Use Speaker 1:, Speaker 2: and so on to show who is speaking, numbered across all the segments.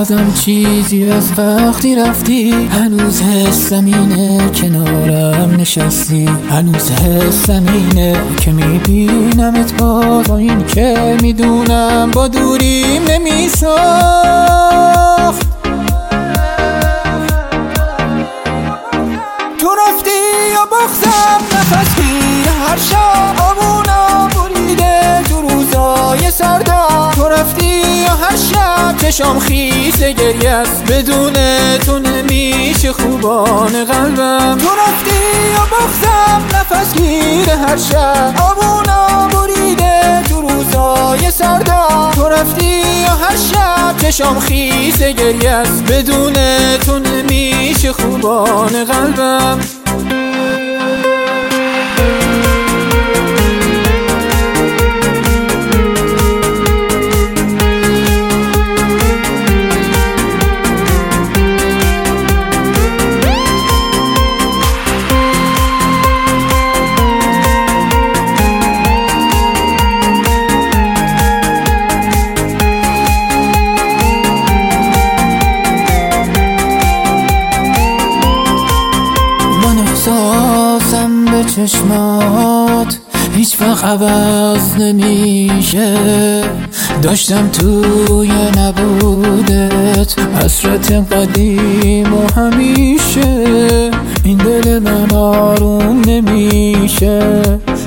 Speaker 1: یادم چیزی از وقتی رفتی، هنوز حسم اینه کنارم نشستی، هنوز حسم اینه که میبینمت با این که میدونم با دوریم نمیساخت. تو رفتی یا بغضم نفس گیر هر شب آبونا بریده تو روزای سردم. تو رفتی یا هر شب چشام خیس گریه است، بدون تو نمیشه خوبان قلبم. تو رفتی یا بغضم نفس گیر هر شب آبونا بریده تو روزای سردم. تو رفتی یا هر شب چشام خیس گریه است، بدون تو نمیشه خوبان قلبم. احساسم به چشمات هیچ وقت عوض نمیشه، داشتم توی نبودت حسرت قدیم و همیشه. این دل من آروم نمیشه.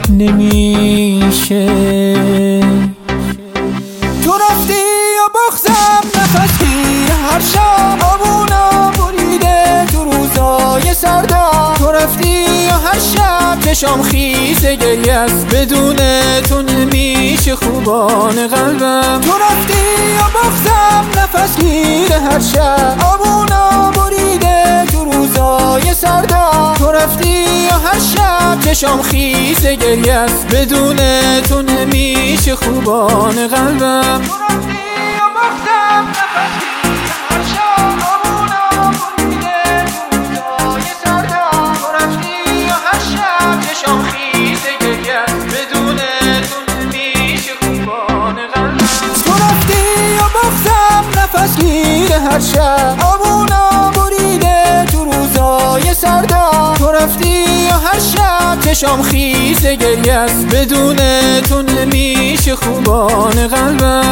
Speaker 1: تو رفتی یا بغضم نفس گیر هر شب آبونا بریده تو روزای سردم. تو رفتی یا هر شب چشام خیس گریه است، بدون تو نمیشه خوبان قلبم. تو رفتی یا بغضم نفس گیر هر شب آبونا بریده تو روزای سردم. تو رفتی یا هر شب چشام خیس گریه است، بدون تو نمیشه خوبان قلبم. تو رفتی یا بغضم نفس گیر هر شب آبونا بریده تو روزای سردم. تو رفتی یا هر شب چشام خیس گریه است، بدون تو نمیشه خوبان قلبم. تو رفتی یا بغضم نفس گیر هر شب آبونا بریده تو روزای سردم. تو رفتی یا هر شب چشام خیس گریه است، بدون تو نمیشه خوبان قلبم.